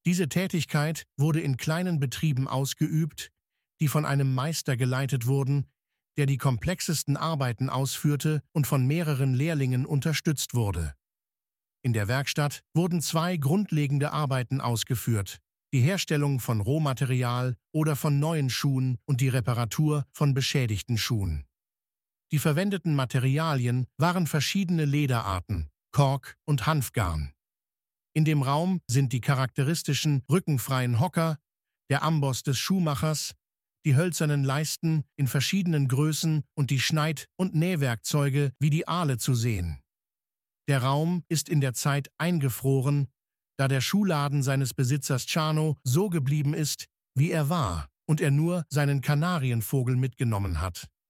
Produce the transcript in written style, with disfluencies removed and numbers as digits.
Diese Tätigkeit wurde in kleinen Betrieben ausgeübt, die von einem Meister geleitet wurden, der die komplexesten Arbeiten ausführte und von mehreren Lehrlingen unterstützt wurde. In der Werkstatt wurden zwei grundlegende Arbeiten ausgeführt: die Herstellung von Rohmaterial oder von neuen Schuhen und die Reparatur von beschädigten Schuhen. Die verwendeten Materialien waren verschiedene Lederarten, Kork und Hanfgarn. In dem Raum sind die charakteristischen rückenfreien Hocker, der Amboss des Schuhmachers, die hölzernen Leisten in verschiedenen Größen und die Schneid- und Nähwerkzeuge wie die Ahle zu sehen. Der Raum ist in der Zeit eingefroren, da der Schuhladen seines Besitzers Chano so geblieben ist, wie er war, und er nur seinen Kanarienvogel mitgenommen hat.